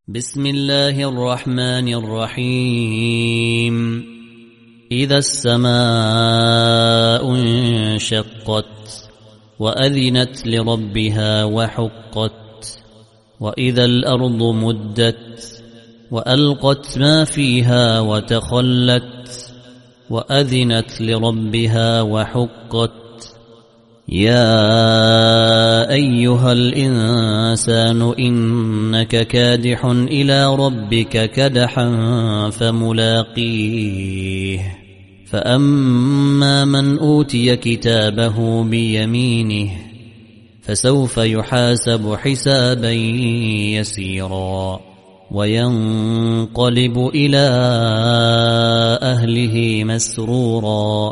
بسم الله الرحمن الرحيم إذا السماء انشقت وأذنت لربها وحقت وإذا الأرض مدت وألقت ما فيها وتخلت وأذنت لربها وحقت يا أيها الإنسان إنك كادح إلى ربك كدحا فملاقيه فأما من أوتي كتابه بيمينه فسوف يحاسب حسابا يسيرا وينقلب إلى أهله مسرورا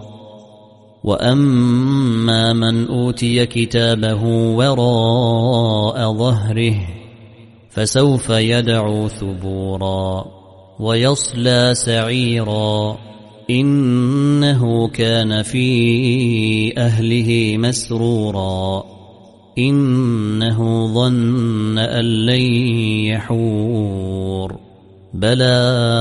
وأما من أوتي كتابه وراء ظهره فسوف يدعو ثبورا ويصلى سعيرا إنه كان في أهله مسرورا إنه ظن أن لن يحور بلى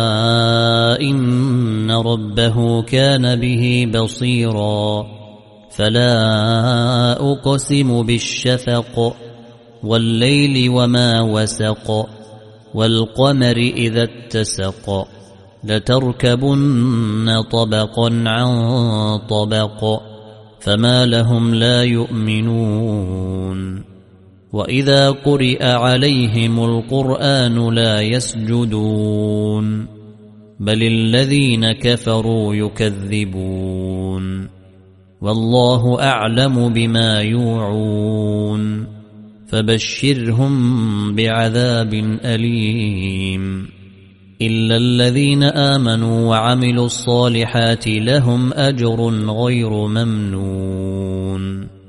إن ربه كان به بصيرا فلا أقسم بالشفق والليل وما وسق والقمر إذا اتسق لتركبن طبقا عن طبق فما لهم لا يؤمنون وإذا قرئ عليهم القرآن لا يسجدون بل الذين كفروا يكذبون والله أعلم بما يوعون فبشرهم بعذاب أليم إلا الذين آمنوا وعملوا الصالحات لهم أجر غير ممنون